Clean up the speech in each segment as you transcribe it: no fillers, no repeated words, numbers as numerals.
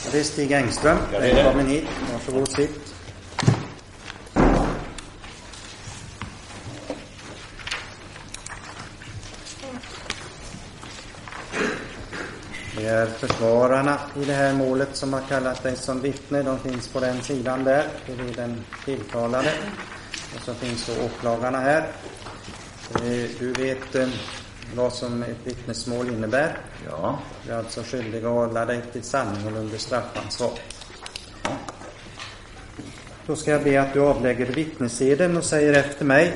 Det är Stig Engström. Välkommen hit. Varsågod, sitt. Det är försvararna i det här målet som har kallat dig som vittne. De finns på den sidan där. Det är den tilltalade. Och så finns så åklagarna här. Du vet vad som ett vittnesmål innebär. Ja. Du är alltså skyldig att hålla dig till sanningen under straffansvar. Ja. Då ska jag be att du avlägger vittneseden och säger efter mig.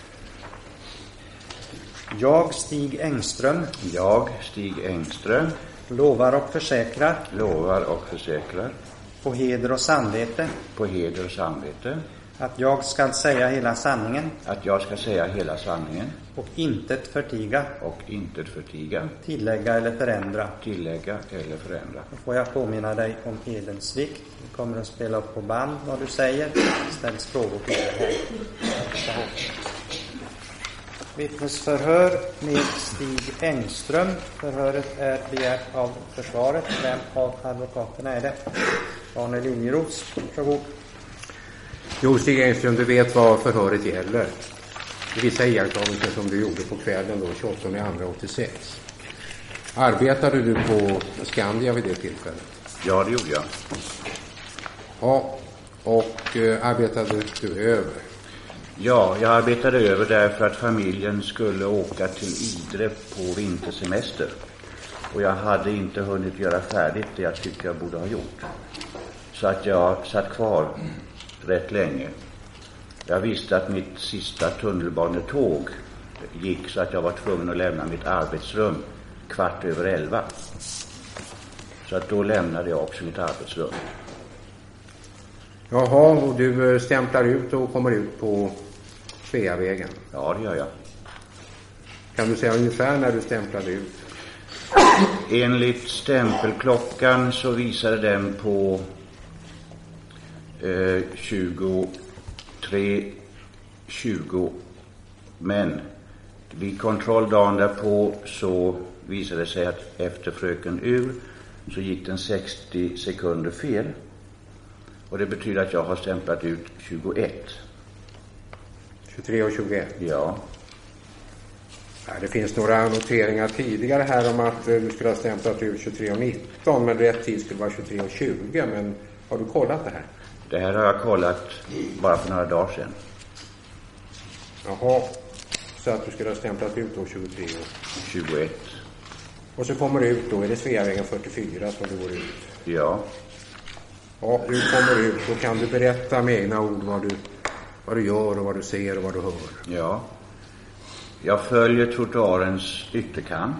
Jag, Stig Engström. Jag, Stig Engström. Lovar och försäkrar. Lovar och försäkrar. På heder och samvete. På heder och samvete. Att jag ska säga hela sanningen. Att jag ska säga hela sanningen. Och intet förtiga. Och intet förtiga. Tillägga eller förändra. Tillägga eller förändra. Då får jag påminna dig om edens vikt. Vi kommer att spela upp på band vad du säger. Ställs frågor till dig här. Vittnesförhör med Stig Engström. Förhöret är begärt av försvaret. Vem av advokaterna är det? Arne Liljeros. Varsågod. Jo, Stig Engström, du vet vad förhöret gäller. Vissa iakttagelser som du gjorde på kvällen då, 28/2/86. Arbetade du på Skandia vid det tillfället? Ja, det gjorde jag. Ja, och arbetade du över? Ja, jag arbetade över därför att familjen skulle åka till Idre på vintersemester. Och jag hade inte hunnit göra färdigt det jag tyckte jag borde ha gjort. Så att jag satt kvar rätt länge. Jag visste att mitt sista tunnelbanetåg gick så att jag var tvungen att lämna mitt arbetsrum 11:15. Så att då lämnade jag också mitt arbetsrum. Jaha, och du stämplar ut och kommer ut på Sveavägen? Ja, det gör jag. Kan du säga ungefär när du stämplade ut? Enligt stämpelklockan så visade den på 23:20. Men vid kontrolldagen därpå så visade det sig att efter fröken Ur så gick den 60 sekunder fel. Och det betyder att jag har stämplat ut 21. 23:21? Ja. Ja, det finns några noteringar tidigare här om att du skulle ha stämplat ut 23:19, men rätt tid skulle vara 23:20. Men har du kollat det här? Det här har jag kollat bara för några dagar sedan. Jaha, så att du skulle ha stämplat ut då 23:21. Och så kommer du ut då, är det Sveavägen 44 som du går ut? Ja. Ja, du kommer ut, då kan du berätta med egna ord vad du gör och vad du ser och vad du hör. Ja. Jag följer trottoarens ytterkant.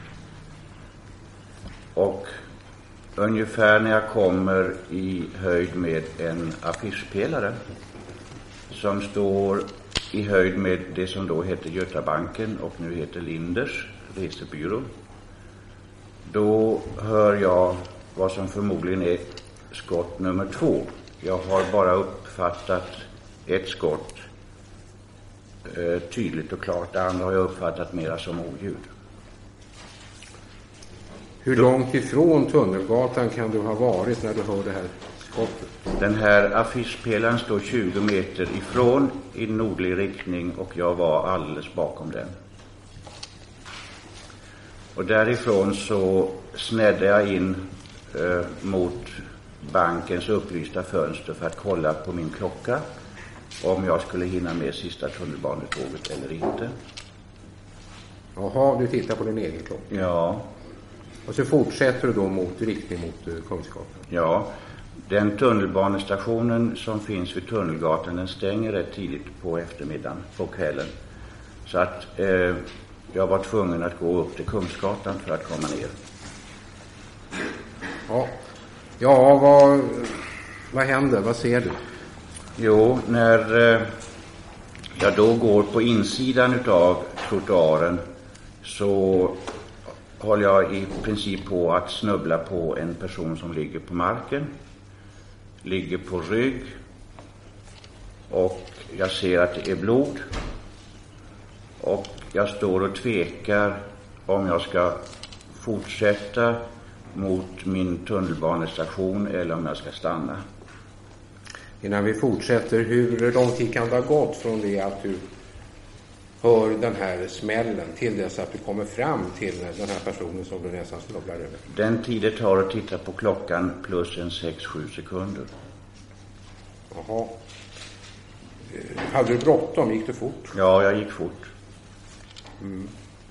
Och ungefär när jag kommer i höjd med en affischpelare som står i höjd med det som då hette Götabanken och nu heter Linders resebyrå, då hör jag vad som förmodligen är skott nummer 2. Jag har bara uppfattat ett skott tydligt och klart. Det andra har jag uppfattat mera som oljud. Hur långt ifrån Tunnelgatan kan du ha varit när du hör det här skottet? Den här affischpelaren står 20 meter ifrån i nordlig riktning och jag var alldeles bakom den. Och därifrån så snedde jag in mot bankens upplysta fönster för att kolla på min klocka om jag skulle hinna med sista tunnelbanetåget eller inte. Jaha, du tittar på din egen klocka. Ja. Och så fortsätter du då riktning mot Kungsgatan. Ja, den tunnelbanestationen som finns vid Tunnelgatan, den stänger rätt tidigt på eftermiddagen, på kvällen. Så att jag var tvungen att gå upp till Kungsgatan för att komma ner. Ja, vad händer? Vad ser du? Jo, när jag då går på insidan utav trottoaren så håller jag i princip på att snubbla på en person som ligger på marken, ligger på rygg, och jag ser att det är blod, och jag står och tvekar om jag ska fortsätta mot min tunnelbanestation eller om jag ska stanna. Innan vi fortsätter, hur lång tid kan det ha gått från det att du hör den här smällen till dess att du kommer fram till den här personen som du nästan snubblar över? Den tid det tar att titta på klockan plus en 6-7 sekunder. Jaha. Hade du bråttom? Gick det fort? Ja, jag gick fort. Mm.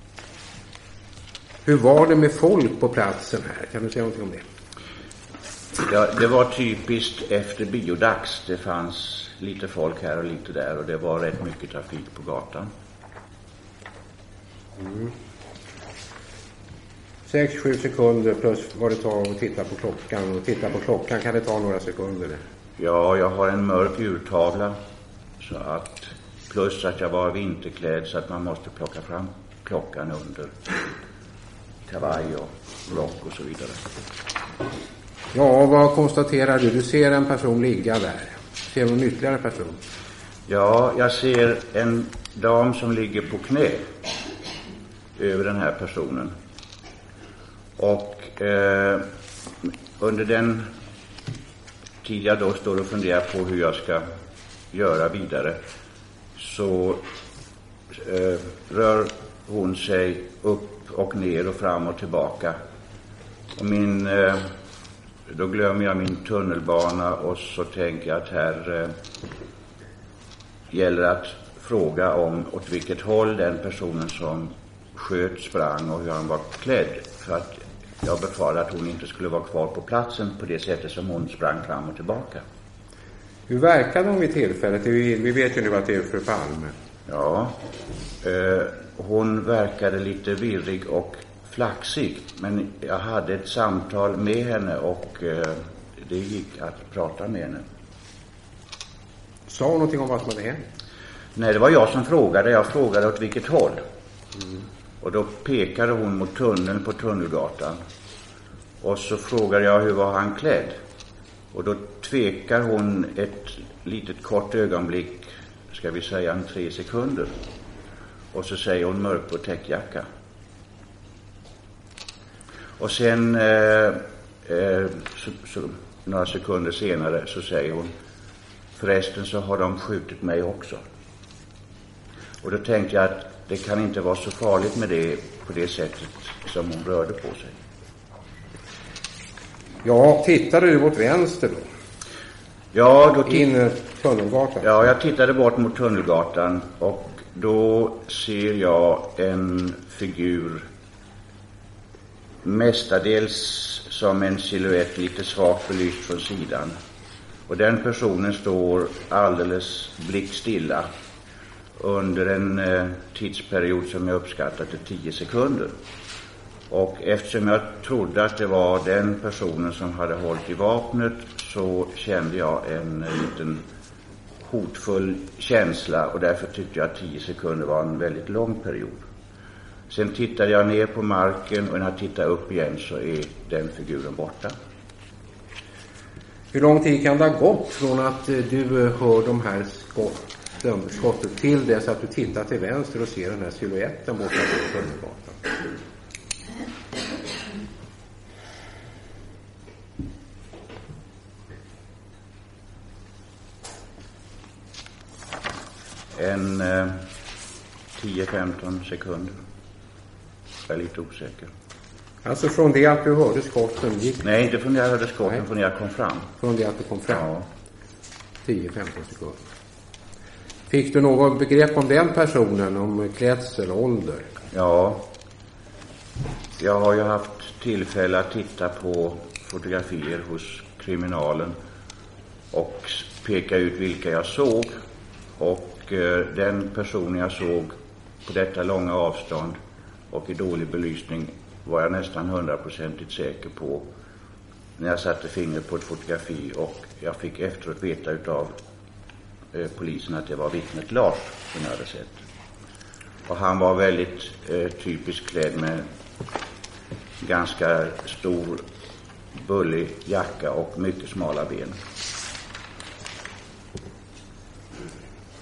Hur var det med folk på platsen här? Kan du säga någonting om det? Ja, det var typiskt efter biodags. Det fanns lite folk här och lite där och det var rätt mycket trafik på gatan. 6-7 sekunder plus vad det tar att titta på klockan. Och titta på klockan kan det ta några sekunder. Ja, jag har en mörk urtavla så att, plus att jag var vinterklädd så att man måste plocka fram klockan under kavaj och rock och så vidare. Ja, vad konstaterar du? Du ser en person ligga där. Ser du en ytterligare person? Ja, jag ser en dam som ligger på knä över den här personen. Och under den tid jag då står och funderar på hur jag ska göra vidare så rör hon sig upp och ner och fram och tillbaka. Och då glömmer jag min tunnelbana och så tänker jag att här gäller att fråga om åt vilket håll den personen som sköt sprang och hur han var klädd. För att jag befarade att hon inte skulle vara kvar på platsen på det sättet som hon sprang fram och tillbaka. Hur verkade hon vid tillfället? Vi vet ju nu att det är fru Palme. Ja, hon verkade lite virrig och flaxig. Men jag hade ett samtal med henne och det gick att prata med henne. Sa hon någonting om vad som hade hänt? Nej, det var jag som frågade. Jag frågade åt vilket håll. Och då pekade hon mot tunneln på Tunnelgatan. Och så frågade jag hur var han klädd. Och då tvekar hon ett litet kort ögonblick, ska vi säga en 3 sekunder. Och så säger hon mörkblå täckjacka. Och sen några sekunder senare så säger hon, förresten så har de skjutit mig också. Och då tänkte jag att det kan inte vara så farligt med det på det sättet som hon rörde på sig. Ja, tittade du åt vänster då? Ja, då in Tunnelgatan? Ja, jag tittade bort mot Tunnelgatan och då ser jag en figur mestadels som en silhuett lite svagt belyst från sidan. Och den personen står alldeles blickstilla under en tidsperiod som jag uppskattar till 10 sekunder. Och eftersom jag trodde att det var den personen som hade hållit i vapnet så kände jag en liten hotfull känsla och därför tyckte jag att 10 sekunder var en väldigt lång period. Sen tittade jag ner på marken och när jag tittar upp igen så är den figuren borta. Hur lång tid kan det ha gått från att du hör de här skottet till dess att du tittar till vänster och ser den här silhuetten borta på Tunnelgatan? En 10-15 sekunder. Jag är lite osäker. Alltså från det att du hörde skotten gick... Nej, inte från det jag hörde skotten, från det jag kom fram. Från det att du kom fram? Ja. 10-15 sekunder. Fick du något begrepp om den personen, om klädsel, ålder? Ja. Jag har ju haft tillfälle att titta på fotografier hos kriminalen och peka ut vilka jag såg. Och den personen jag såg på detta långa avstånd och i dålig belysning var jag nästan 100% säker på när jag satte fingret på ett fotografi och jag fick efteråt veta utav polisen att det var vittnet Lars som jag hade sett. Och han var väldigt typiskt klädd med ganska stor bullig jacka och mycket smala ben.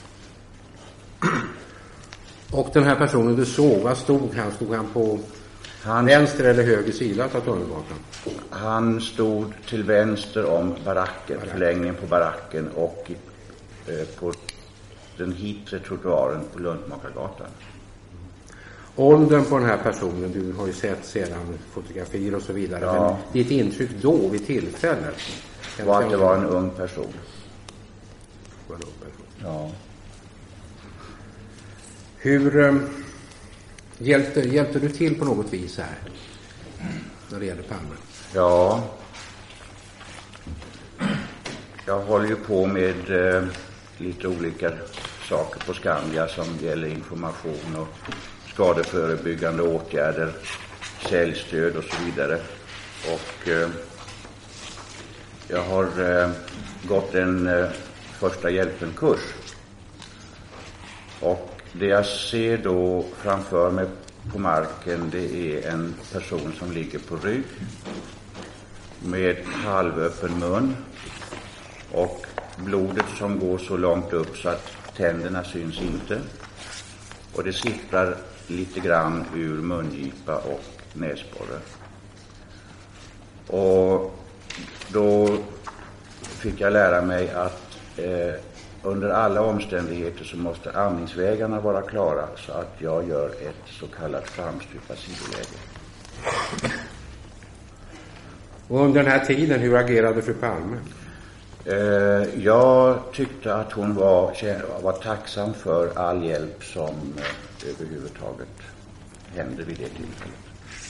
Och den här personen du såg, vad stod han? Stod han på Vänster eller höger sida av tunnelgatan? Han stod till vänster om baracken, förlängningen på baracken och på den hitre trottoaren på Luntmakargatan. Åldern på den här personen, du har ju sett sedan fotografier och så vidare. Ja. Men ditt intryck då vid tillfället? Var att det var en ung person. Ja. Hur hjälpte du till på något vis här när det gäller Palme? Ja. Jag håller ju på med lite olika saker på Skandia som gäller information och skadeförebyggande åtgärder, säljstöd och så vidare. Och jag har gått en första hjälpen-kurs. Och det jag ser då framför mig på marken, det är en person som ligger på rygg med halvöppen mun och blodet som går så långt upp så att tänderna syns inte. Och det sipprar lite grann ur mungipa och näsborre. Och då fick jag lära mig att under alla omständigheter så måste andningsvägarna vara klara så att jag gör ett så kallat framstupat sidoläge. Och under den här tiden, hur agerade fru Palme? Jag tyckte att hon var tacksam för all hjälp som överhuvudtaget hände vid det tillfället.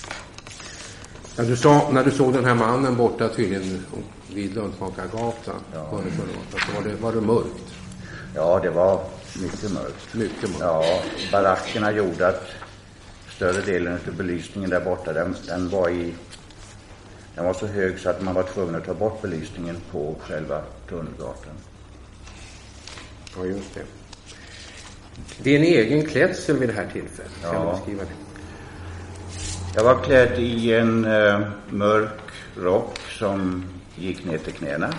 När du såg den här mannen borta tydligen vid Luntmakargatan, så var det mörkt? Ja, det var mycket mörkt. Mycket mörkt. Ja, barackerna gjorde att större delen av belysningen där borta, den var så hög så att man var tvungen att ta bort belysningen på själva tunnelgatan. Ja, just det. Din egen klädsel vid det här tillfället, kan du beskriva det? Jag var klädd i en mörk rock som gick ner till knäna.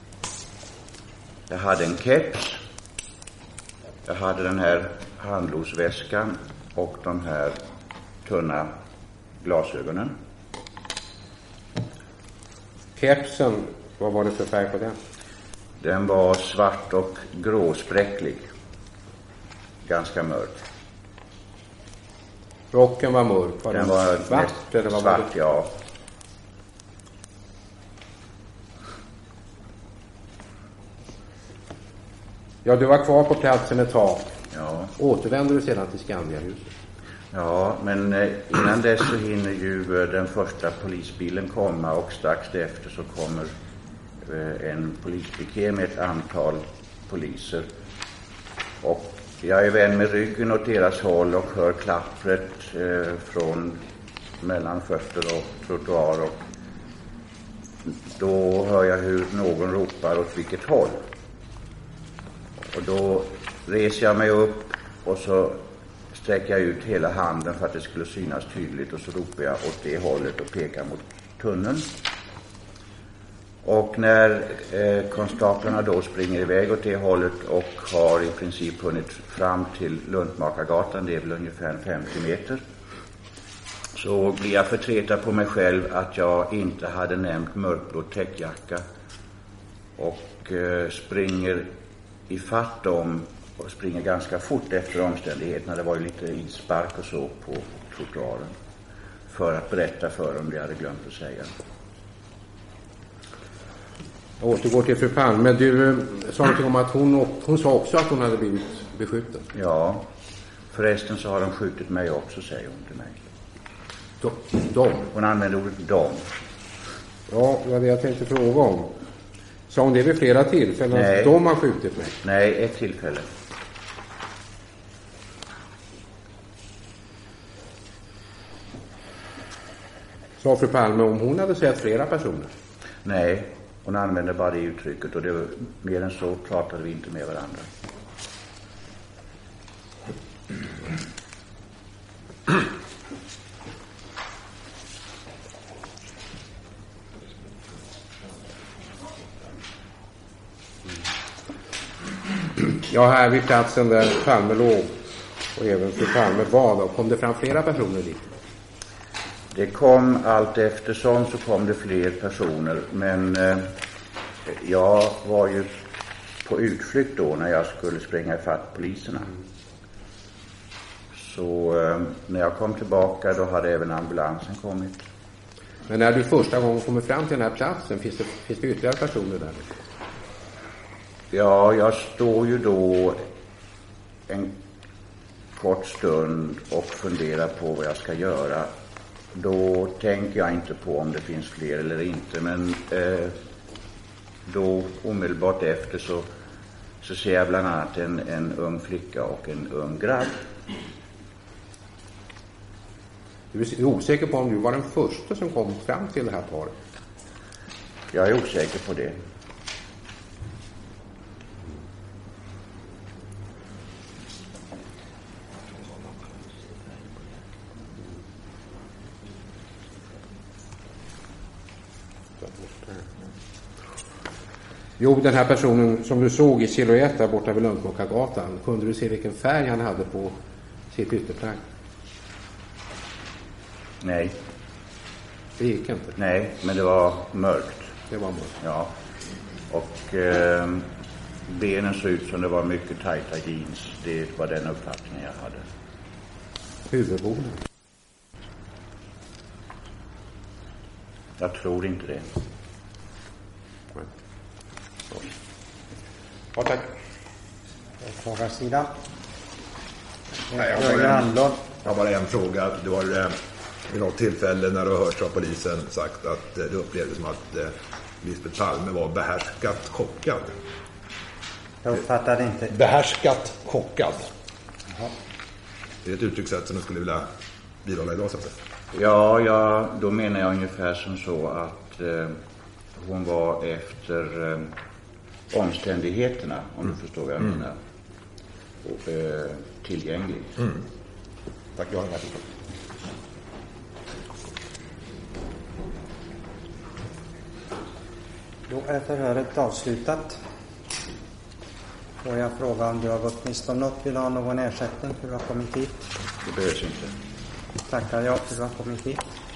Jag hade en keps. Jag hade den här handlosväskan och de här tunna glasögonen. Kepsen, vad var det för färg på den? Den var svart och gråspräcklig. Ganska mörk. Rocken var mörk. Den var svart eller vad svart, var det? ja. Ja, du var kvar på platsen ett tag. Ja. Återvände du sedan till Skandiahuset? Ja, men innan dess så hinner ju den första polisbilen komma och strax efter så kommer en polispiké med ett antal poliser. Och jag är vän med ryggen åt deras håll och hör klappret från mellan fötter och trottoar, och då hör jag hur någon ropar åt vilket håll. Och då reser jag mig upp och så sträcker jag ut hela handen för att det skulle synas tydligt, och så ropar jag åt det hållet och pekar mot tunneln. Och när konstaplarna då springer iväg åt det hållet och har i princip hunnit fram till Luntmakargatan, det är väl ungefär 50 meter, så blir jag förtretad på mig själv att jag inte hade nämnt mörkblå täckjacka, och springer i fatt dem och springer ganska fort efter omständigheterna. Det var ju lite isspark och så på trottoaren, för att berätta för dem det jag hade glömt att säga. Jag återgår till fru Palme. Du sa någonting om att hon sa också att hon hade blivit beskjuten. Ja, förresten så har de skjutit mig också, säger hon till mig. De? Hon använde ordet dom. Ja, det var det jag tänkte fråga om. Sa hon det vid flera tillfällen? Nej. Att de har skjutit mig? Nej, ett tillfälle. Sa fru Palme om hon hade sett flera personer? Nej, hon använde bara det uttrycket, och det var, mer än så pratade vi inte med varandra. Ja, här vid platsen där Palme låg och även fru Palme var, då kom det fram flera personer dit? Det kom allt eftersom, så kom det fler personer, men jag var ju på utflykt då när jag skulle springa ifatt poliserna. Så när jag kom tillbaka då hade även ambulansen kommit. Men när du första gången kommer fram till den här platsen, finns det ytterligare personer där? Ja, jag står ju då en kort stund och funderar på vad jag ska göra. Då tänker jag inte på om det finns fler eller inte, men då omedelbart efter så ser jag bland annat en ung flicka och en ung grabb. Du är osäker på om du var den första som kom fram till det här paret? Jag är osäker på det. Jo, den här personen som du såg i silhuett där borta vid Lundkåkagatan, kunde du se vilken färg han hade på sitt ytterplagg? Nej. Det gick inte? Nej, men det var mörkt. Det var mörkt? Ja. Och benen såg ut som det var mycket tajta jeans. Det var den uppfattningen jag hade. Huvudboden? Jag tror inte det. Ja, tack. Frågarsidan. Jag har bara en fråga. Du har vid något tillfälle när du har hört av polisen sagt att det upplevdes som att Lisbeth Palme var behärskat chockad. Jag uppfattade inte. Behärskat chockad. Jaha. Det är ett uttryckssätt som du skulle vilja bibehålla idag, så att säga. Ja, då menar jag ungefär som så att hon var efter omständigheterna, om du förstår vad jag menar, och tillgänglig. Tack, jag har en fråga. Då är förhöret avslutat. Får jag fråga om du har gått miste om något? Vill du ha någon ersättning för att du har kommit hit? Det behövs inte. Tackar jag för att du har kommit hit.